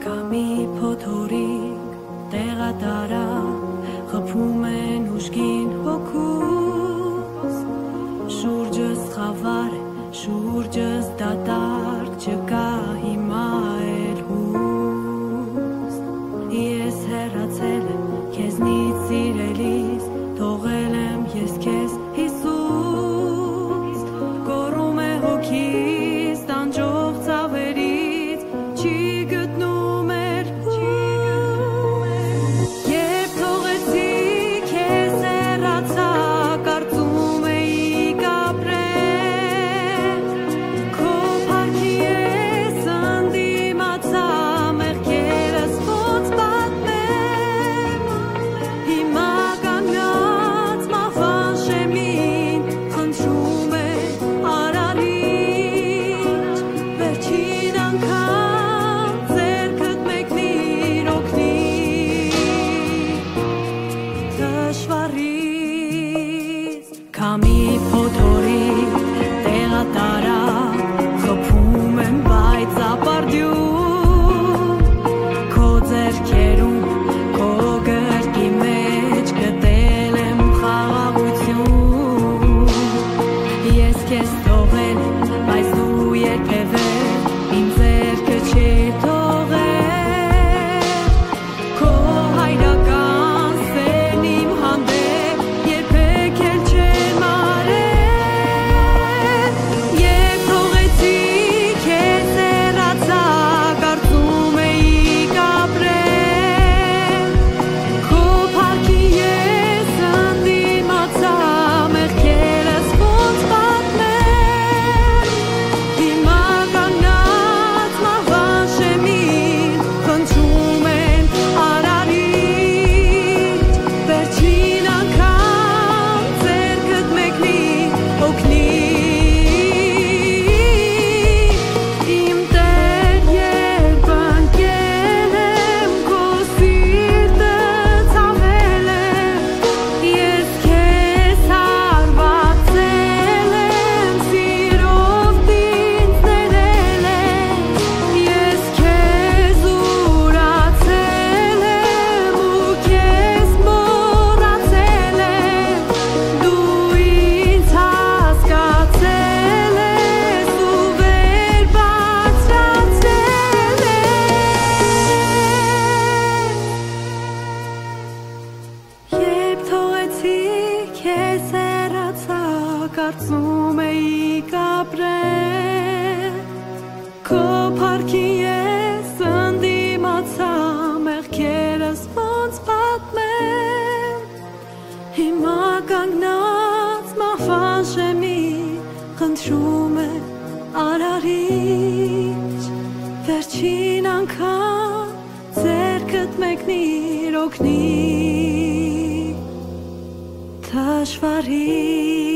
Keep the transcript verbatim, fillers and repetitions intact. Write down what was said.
Կամի փոթորիկ տեղատարա խփում են ուժգին հոգուս շուրջս խավար շուրջս դատարկ չկա հիմա էլ հուս ես հեռացել եմ քեզնից սիրելիս թողել եմ ես քեզ Հիսուս գոռում է հոգիս տանջող ցավերից չի գտնում էր երբ թողեցի քեզ հեռացա կարծում էի կապրել քո փառքի ես ընդդիմացա մեղքերս ոնց պատմեմ հիմա կանգնած մահվան շեմին խնդրում է արարիչ վերջին անգամ ձեռքդ մեկնիր օգնիր դժվարից Քամի փոթորիկ տեղատարա խփում եմ բայց ապարդյուն քո ձեռքերում քո գրկի մեջ գտել եմ խաղաղություն ես քեզ թողել եմ բայց դու երբևէ իմ ձեռքը չէի թողել քո հայրական սերն իմ հանդեպ երբեք էլ չեմ արել երբ թողեցի քեզ հեռացա կարծում էի կապրել քո փառքի ես ընդդիմացա մեղքերս ոնց պատմեմ հիմա կանգնած մահվան շեմին խնդրում եմ արարիչ վերջին անգամ ձեռքդ մեկնիր օգնիր իմ Տեր երբ ընկել եմ քո սիրտը ցավել եմ ես քեզ հարվածել եմ սիրով ինձ ներել եմ ես քեզ ուրացել եմ ու քեզ մոռացել եմ դու ինձ հասկացել ես ու վեր բարձրացել ես երբ թողեցի քեզ հեռացա կարծում էի կապրել քո փառքի ես ընդդիմացա մեղքերս ոնց պատմեմ հիմա կանգնած մահվան շեմին խնդրում եմ արարիչ վերջին անգամ ձեռքդ մեկնիր օգնիր դժվարից